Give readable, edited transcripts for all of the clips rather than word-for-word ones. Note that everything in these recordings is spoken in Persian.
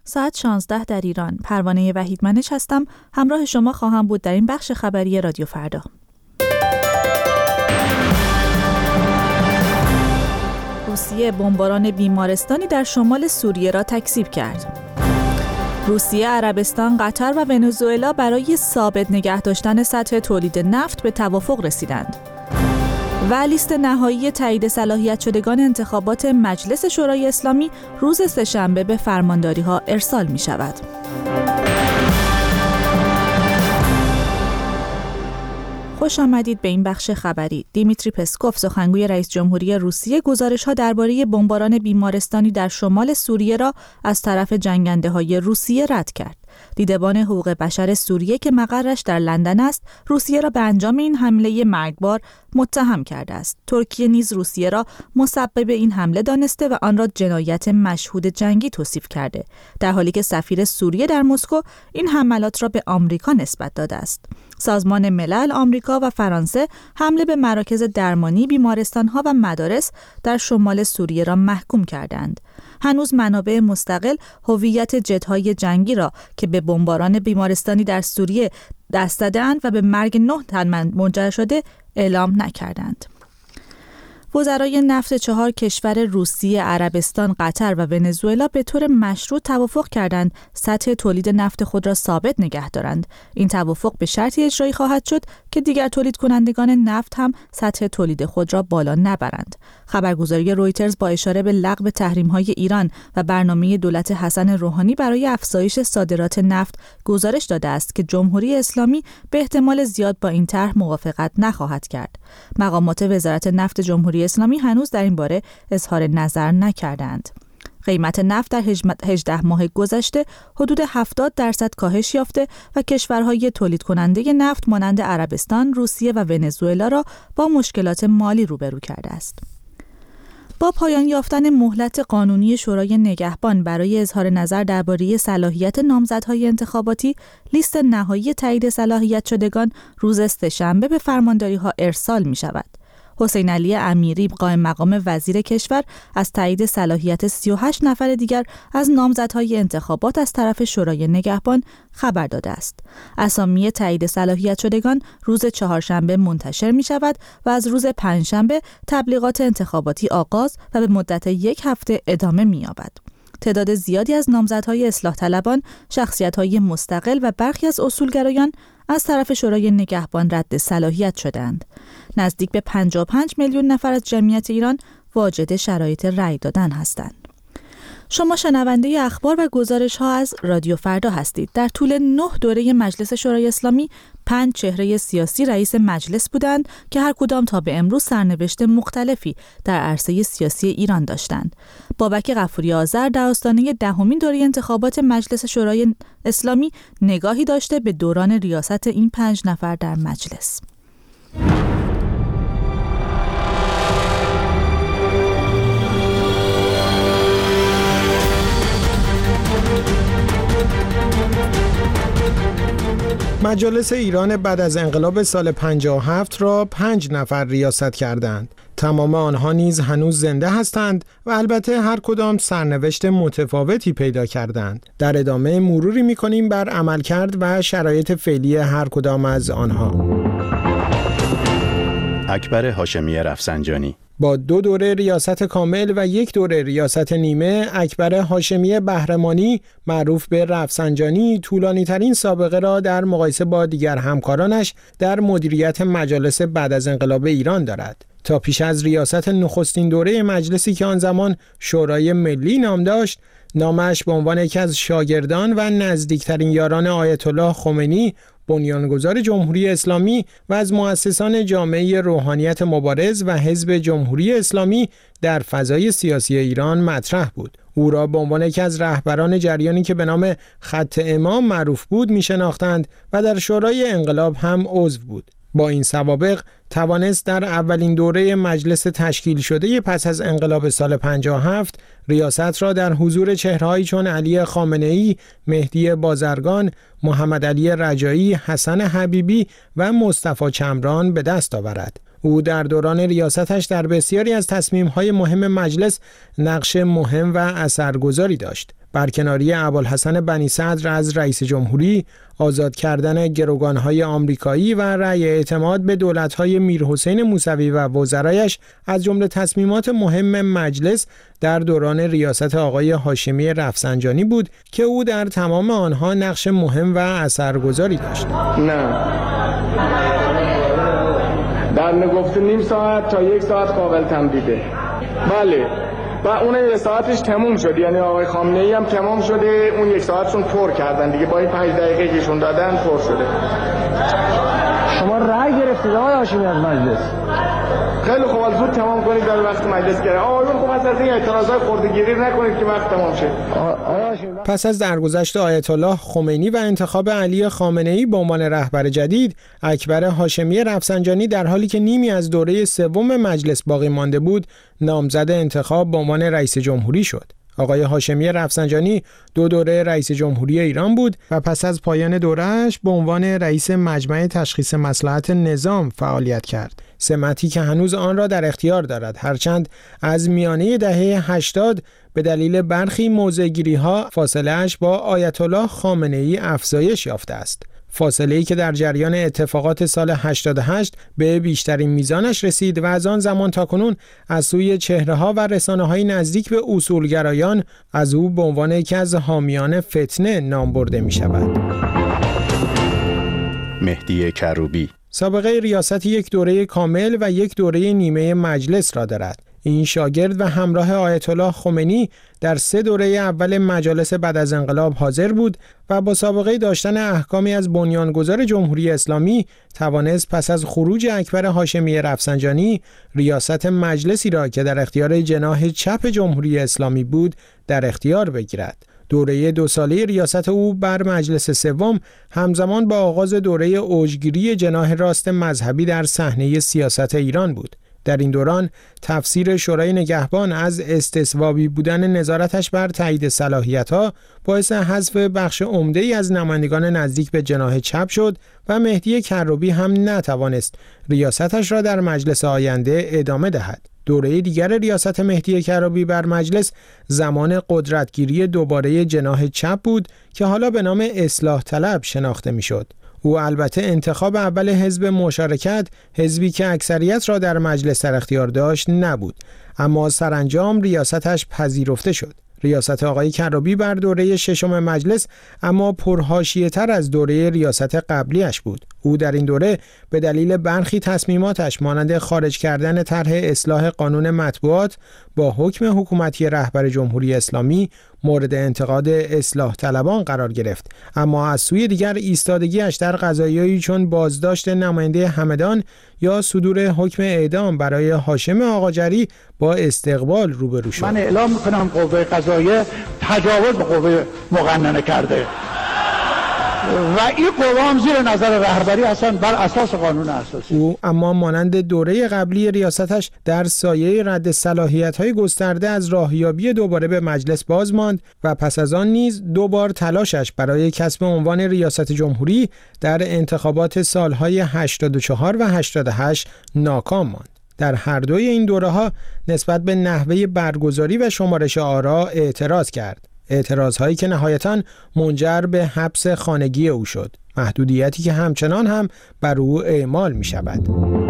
ساعت 16 در ایران. پروانه وحیدمنش هستم. همراه شما خواهم بود در این بخش خبری رادیو فردا. روسیه بمباران بیمارستانی در شمال سوریه را تکذیب کرد. روسیه، عربستان، قطر و ونزوئلا برای ثابت نگه داشتن سطح تولید نفت به توافق رسیدند. و لیست نهایی تایید صلاحیت شدگان انتخابات مجلس شورای اسلامی روز سه‌شنبه به فرمانداری‌ها ارسال می‌شود. خوش آمدید به این بخش خبری. دیمیتری پسکوف، سخنگوی رئیس جمهوری روسیه، گزارش‌ها درباره بمباران بیمارستانی در شمال سوریه را از طرف جنگنده‌های روسیه رد کرد. دیدبان حقوق بشر سوریه که مقرش در لندن است، روسیه را به انجام این حمله مرگبار متهم کرده است. ترکیه نیز روسیه را مسبب این حمله دانسته و آن را جنایت مشهود جنگی توصیف کرده، در حالی که سفیر سوریه در مسکو این حملات را به آمریکا نسبت داده است. سازمان ملل، آمریکا و فرانسه حمله به مراکز درمانی، بیمارستان‌ها و مدارس در شمال سوریه را محکوم کردند. هنوز منابع مستقل هویت جت‌های جنگی را که به بمباران بیمارستانی در سوریه دست داده‌اند و به مرگ 9 تن منجر شده اعلام نکردند. وزرای نفت 4 کشور روسیه، عربستان، قطر و ونزوئلا به طور مشروط توافق کردند سطح تولید نفت خود را ثابت نگه دارند. این توافق به شرطی اجرایی خواهد شد که دیگر تولید کنندگان نفت هم سطح تولید خود را بالا نبرند. خبرگزاری رویترز با اشاره به لغو تحریم‌های ایران و برنامه دولت حسن روحانی برای افزایش صادرات نفت گزارش داده است که جمهوری اسلامی به احتمال زیاد با این طرح موافقت نخواهد کرد. مقامات وزارت نفت جمهوری اسلامی هنوز در این باره اظهار نظر نکردند. قیمت نفت در 18 ماه گذشته حدود 70% کاهش یافته و کشورهای تولید کننده نفت مانند عربستان، روسیه و ونزوئلا را با مشکلات مالی روبرو کرده است. با پایان یافتن مهلت قانونی شورای نگهبان برای اظهار نظر درباره صلاحیت نامزدهای انتخاباتی، لیست نهایی تایید صلاحیت شدگان روز سه‌شنبه به فرمانداری‌ها ارسال می‌شود. حسین علی امیری، قائم مقام وزیر کشور، از تایید صلاحیت 38 نفر دیگر از نامزدهای انتخابات از طرف شورای نگهبان خبر داده است. اسامی تایید صلاحیت شدگان روز چهارشنبه منتشر می شود و از روز پنجشنبه تبلیغات انتخاباتی آغاز و به مدت 1 هفته ادامه می یابد. تعداد زیادی از نامزدهای اصلاح طلبان، شخصیت‌های مستقل و برخی از اصولگرایان از طرف شورای نگهبان رد صلاحیت شدند. نزدیک به 55 میلیون نفر از جمعیت ایران واجد شرایط رأی دادن هستند. شما شنونده اخبار و گزارش‌ها از رادیو فردا هستید. در طول 9 دوره مجلس شورای اسلامی 5 چهره سیاسی رئیس مجلس بودند که هر کدام تا به امروز سرنوشت مختلفی در عرصه سیاسی ایران داشتند. بابک غفوری آذر در آستانه 10مین دوره انتخابات مجلس شورای اسلامی نگاهی داشته به دوران ریاست این 5 نفر در مجلس. مجالس ایران بعد از انقلاب سال 57 را 5 نفر ریاست کردند. تمام آنها نیز هنوز زنده هستند و البته هر کدام سرنوشت متفاوتی پیدا کردند. در ادامه مروری می‌کنیم بر عملکرد و شرایط فعلی هر کدام از آنها. اکبر هاشمی رفسنجانی با 2 دوره ریاست کامل و 1 دوره ریاست نیمه، اکبر هاشمی بهرمانی معروف به رفسنجانی طولانی ترین سابقه را در مقایسه با دیگر همکارانش در مدیریت مجالس بعد از انقلاب ایران دارد. تا پیش از ریاست نخستین دوره مجلسی که آن زمان شورای ملی نام داشت، نامش به عنوان یکی از شاگردان و نزدیکترین یاران آیت الله خمینی، بنیانگذار جمهوری اسلامی و از مؤسسان جامعه روحانیت مبارز و حزب جمهوری اسلامی در فضای سیاسی ایران مطرح بود. او را به عنوان یکی از رهبران جریانی که به نام خط امام معروف بود می‌شناختند و در شورای انقلاب هم عضو بود. با این سوابق توانست در اولین دوره مجلس تشکیل شده پس از انقلاب سال 57 ریاست را در حضور چهرهایی چون علی خامنه‌ای، مهدی بازرگان، محمد علی رجایی، حسن حبیبی و مصطفی چمران به دست آورد. او در دوران ریاستش در بسیاری از تصمیم‌های مهم مجلس نقش مهم و اثرگذاری داشت. برکناری ابوالحسن بنی صدر از رئیس جمهوری، آزاد کردن گروگان‌های آمریکایی و رأی اعتماد به دولت‌های میرحسین موسوی و وزرایش از جمله تصمیمات مهم مجلس در دوران ریاست آقای هاشمی رفسنجانی بود که او در تمام آنها نقش مهم و اثرگذاری داشت. نه. در نگفته نیم ساعت تا 1 ساعت قابل تمدیده. بله. و اون 1 ساعتش تموم شد، یعنی آقای خامنه‌ای هم تمام شده، اون 1 ساعتشون پر کردن دیگه، با این 5 دقیقه کهشون دادن پر شده. شما رأی گرفتید آقای هاشمی از مجلس؟ خیلی خوب، زود تمام کنید در وقت مجلس گره. آقایون خوب از این اعتراضات خردگیری نکنید که وقت تمام شه. پس از درگذشت آیت الله خمینی و انتخاب علی خامنه‌ای به عنوان رهبر جدید، اکبر هاشمی رفسنجانی در حالی که نیمی از دوره سوم مجلس باقی مانده بود، نامزد انتخاب به عنوان رئیس جمهوری شد. آقای هاشمی رفسنجانی 2 دوره رئیس جمهوری ایران بود و پس از پایان دوره‌اش به عنوان رئیس مجمع تشخیص مصلحت نظام فعالیت کرد. سمتی که هنوز آن را در اختیار دارد، هرچند از میانه دهه 80 به دلیل برخی موضع‌گیری‌ها فاصله‌اش با آیت الله خامنه‌ای افزایش یافته است. فاصله‌ای که در جریان اتفاقات سال 88 به بیشترین میزانش رسید و از آن زمان تاکنون از سوی چهره‌ها و رسانه‌های نزدیک به اصولگرایان از او به عنوان یکی از حامیان فتنه نام برده می‌شود. مهدی کروبی سابقه ریاست 1 دوره کامل و 1 دوره نیمه مجلس را دارد. این شاگرد و همراه آیت الله خمینی در 3 دوره اول مجالس بعد از انقلاب حاضر بود و با سابقه داشتن احکامی از بنیانگذار جمهوری اسلامی توانست پس از خروج اکبر هاشمی رفسنجانی ریاست مجلسی را که در اختیار جناح چپ جمهوری اسلامی بود در اختیار بگیرد. دوره 2 ساله ریاست او بر مجلس سوم همزمان با آغاز دوره اوجگیری جناح راست مذهبی در صحنه سیاست ایران بود. در این دوران تفسیر شورای نگهبان از استثوابی بودن نظارتش بر تایید صلاحیت‌ها باعث حذف بخش عمده‌ای از نمایندگان نزدیک به جناح چپ شد و مهدی کروبی هم نتوانست ریاستش را در مجلس آینده ادامه دهد. دوره دیگر ریاست مهدی کروبی بر مجلس زمان قدرتگیری دوباره جناح چپ بود که حالا به نام اصلاح طلب شناخته می‌شد. او البته انتخاب اول حزب مشارکت، حزبی که اکثریت را در مجلس در اختیار داشت، نبود، اما سرانجام ریاستش پذیرفته شد. ریاست آقای کروبی بر دوره 6 مجلس اما پرحاشیه‌تر از دوره ریاست قبلیش بود. او در این دوره به دلیل برخی تصمیماتش مانند خارج کردن طرح اصلاح قانون مطبوعات با حکم حکومتی رهبر جمهوری اسلامی مورد انتقاد اصلاح طلبان قرار گرفت، اما از سوی دیگر ایستادگیش در قضایایی چون بازداشت نماینده همدان یا صدور حکم اعدام برای هاشم آقاجری با استقبال روبرو شد. من اعلام میکنم قوه قضاییه تجاوز به قوه مقننه کرده و این قوه هم زیر نظر رهبری هستن بر اساس قانون اساسی. او اما مانند دوره قبلی ریاستش در سایه رد صلاحیت‌های گسترده از راهیابی دوباره به مجلس باز ماند و پس از آن نیز 2 بار تلاشش برای کسب عنوان ریاست جمهوری در انتخابات سالهای 84 و 88 ناکام ماند. در هر دوی این دوره‌ها نسبت به نحوه برگزاری و شمارش آرا اعتراض کرد. اعتراضهایی که نهایتاً منجر به حبس خانگی او شد، محدودیتی که همچنان هم بر او اعمال می شود.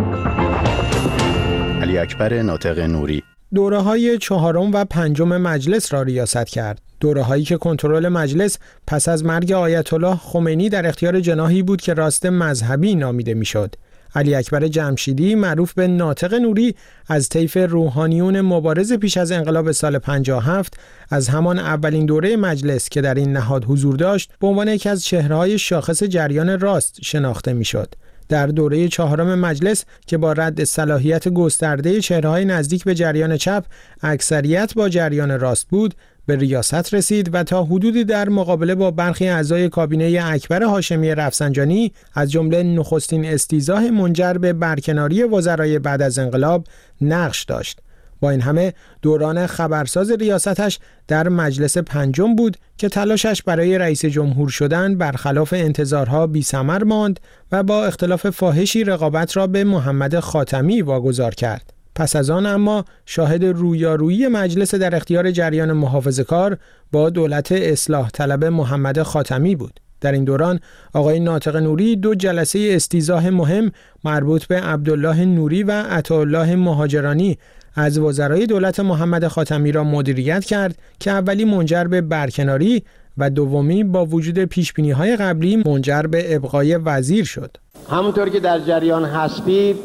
علی اکبر ناطق نوری دوره‌های 4 و 5 مجلس را ریاست کرد. دوره‌هایی که کنترل مجلس پس از مرگ آیت الله خمینی در اختیار جناحی بود که راست مذهبی نامیده میشد. علی اکبر جمشیدی معروف به ناطق نوری از طیف روحانیون مبارز پیش از انقلاب سال 57 از همان اولین دوره مجلس که در این نهاد حضور داشت به عنوان یکی از چهره‌های شاخص جریان راست شناخته میشد. در دوره 4 مجلس که با رد صلاحیت گسترده چهره‌های نزدیک به جریان چپ اکثریت با جریان راست بود، به ریاست رسید و تا حدودی در مقابله با برخی اعضای کابینه اکبر هاشمی رفسنجانی از جمله نخستین استیضاح منجر به برکناری وزرای بعد از انقلاب نقش داشت. با این همه دوران خبرساز ریاستش در مجلس پنجم بود که تلاشش برای رئیس جمهور شدن برخلاف انتظارها بی‌ثمر ماند و با اختلاف فاحشی رقابت را به محمد خاتمی واگذار کرد. پس از آن اما شاهد رویارویی مجلس در اختیار جریان محافظه‌کار با دولت اصلاح طلب محمد خاتمی بود. در این دوران آقای ناطق نوری 2 جلسه استیضاح مهم مربوط به عبدالله نوری و عطاالله مهاجرانی از وزرای دولت محمد خاتمی را مدیریت کرد که اولی منجر به برکناری و دومی با وجود پیشبینی‌های قبلی منجر به ابقای وزیر شد. همونطور که در جریان هستید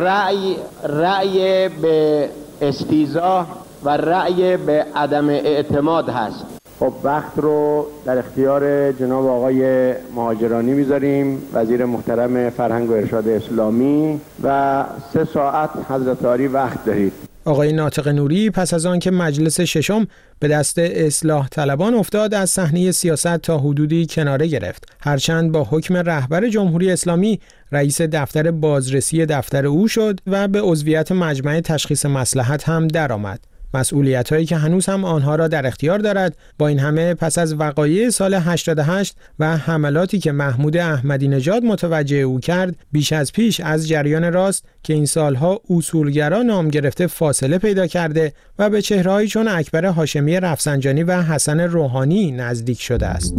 رأی به استیضاح و رأی به عدم اعتماد هست. خب وقت رو در اختیار جناب آقای مهاجرانی میذاریم، وزیر محترم فرهنگ و ارشاد اسلامی، و 3 ساعت حضرت عالی وقت دارید. آقای ناطق نوری پس از آن که مجلس ششم به دست اصلاح طلبان افتاد از صحنه سیاست تا حدودی کناره گرفت، هرچند با حکم رهبر جمهوری اسلامی رئیس دفتر بازرسی دفتر او شد و به عضویت مجمع تشخیص مصلحت هم درآمد. مسئولیت‌هایی که هنوز هم آنها را در اختیار دارد. با این همه پس از وقایع سال 88 و حملاتی که محمود احمدی نژاد متوجه او کرد، بیش از پیش از جریان راست که این سالها اصولگرا نام گرفته فاصله پیدا کرده و به چهره‌هایی چون اکبر هاشمی رفسنجانی و حسن روحانی نزدیک شده است.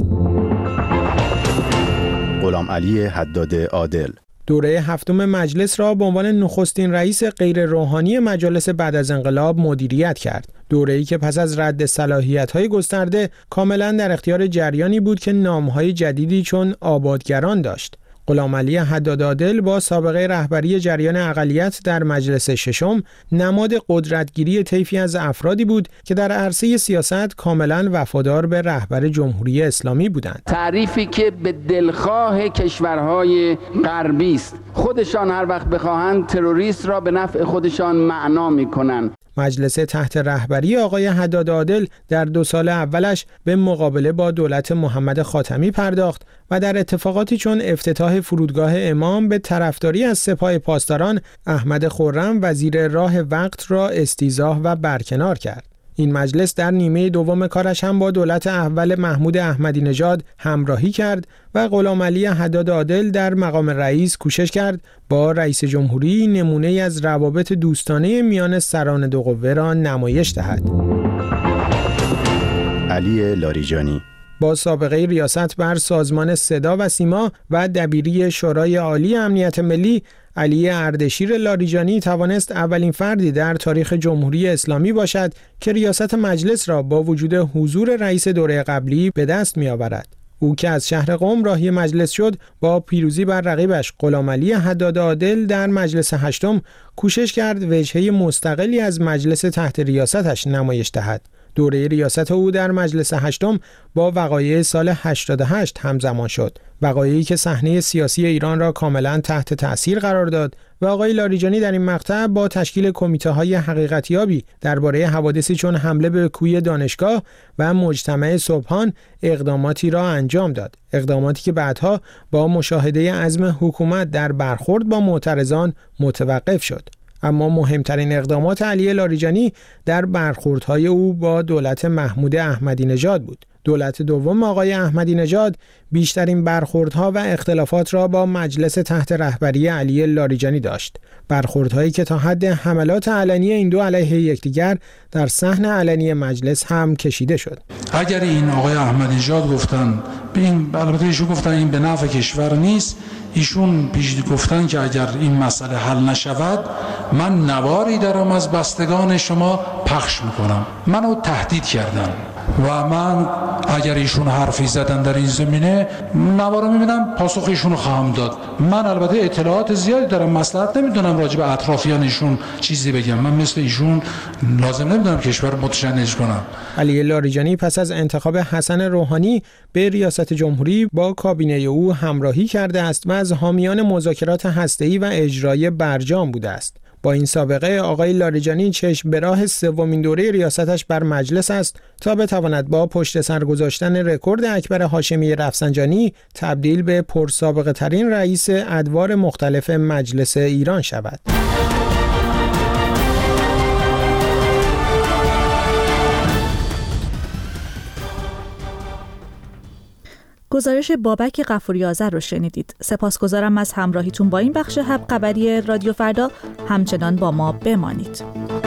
غلامعلی حداد عادل دوره 7 مجلس را به عنوان نخستین رئیس غیر روحانی مجالس بعد از انقلاب مدیریت کرد. دوره‌ای که پس از رد صلاحیت‌های گسترده کاملاً در اختیار جریانی بود که نام‌های جدیدی چون آبادگران داشت. غلامعلی حداد عادل با سابقه رهبری جریان اقلیت در مجلس ششم نماد قدرتگیری طیفی از افرادی بود که در عرصه سیاست کاملاً وفادار به رهبر جمهوری اسلامی بودند. تعریفی که به دلخواه کشورهای غربی است. خودشان هر وقت بخواهند تروریست را به نفع خودشان معنا می‌کنند. مجلس تحت رهبری آقای حداد عادل در 2 سال اولش به مقابله با دولت محمد خاتمی پرداخت و در اتفاقاتی چون افتتاح فرودگاه امام به طرفداری از سپاه پاسداران احمد خرم وزیر راه وقت را استیضاح و برکنار کرد. این مجلس در نیمه دوم کارش هم با دولت اول محمود احمدی نژاد همراهی کرد و غلامعلی حداد عادل در مقام رئیس کوشش کرد با رئیس جمهوری نمونه از روابط دوستانه میان سران 2 قوه را نمایش دهد. علی لاریجانی با سابقه ریاست بر سازمان صدا و سیما و دبیری شورای عالی امنیت ملی، علی اردشیر لاریجانی توانست اولین فردی در تاریخ جمهوری اسلامی باشد که ریاست مجلس را با وجود حضور رئیس دوره قبلی به دست می‌آورد. او که از شهر قم راهی مجلس شد، با پیروزی بر رقیبش غلامعلی حداد عادل در مجلس هشتم کوشش کرد وجهه مستقلی از مجلس تحت ریاستش نمایش دهد. دوره ریاست او در مجلس هشتم با وقایع سال 88 همزمان شد، وقایعی که صحنه سیاسی ایران را کاملا تحت تأثیر قرار داد و آقای لاریجانی در این مقطع با تشکیل کمیته‌های حقیقتیابی درباره حوادثی چون حمله به کوی دانشگاه و مجتمع صبحان اقداماتی را انجام داد، اقداماتی که بعدها با مشاهده عزم حکومت در برخورد با معترضان متوقف شد. اما مهمترین اقدامات علی لاریجانی در برخوردهای او با دولت محمود احمدی نژاد بود. دولت دوم آقای احمدی نژاد بیشترین برخوردها و اختلافات را با مجلس تحت رهبری علی لاریجانی داشت. برخوردهایی که تا حد حملات علنی این دو علیه یکدیگر در صحن علنی مجلس هم کشیده شد. اگر این آقای احمدی نژاد گفتن البته ایشون گفتن این به نفع کشور نیست، ایشون پیش گفتن که اگر این مسئله حل نشود من نواری دارم از بستگان شما پخش میکنم. منو تهدید کردن و من اگر ایشون حرفی زدن در این زمینه نوارو میبینم پاسخ ایشونو خواهم داد. من البته اطلاعات زیادی دارم، مصلحت نمیدونم راجع به اطرافیان ایشون چیزی بگم. من مثل ایشون لازم نمیدونم کشور متشنج کنم. علی لاریجانی پس از انتخاب حسن روحانی به ریاست جمهوری با کابینه او همراهی کرده است و از حامیان مذاکرات هسته‌ای و اجرایی برجام بوده است. با این سابقه آقای لاریجانی چشم به راه سومین دوره ریاستش بر مجلس است تا بتواند با پشت سر گذاشتن رکورد اکبر هاشمی رفسنجانی تبدیل به پرسابقه ترین رئیس ادوار مختلف مجلس ایران شود. گزارش بابک غفوری آذر رو شنیدید. سپاسگزارم از همراهیتون با این بخش هب خبری رادیو فردا. همچنان با ما بمانید.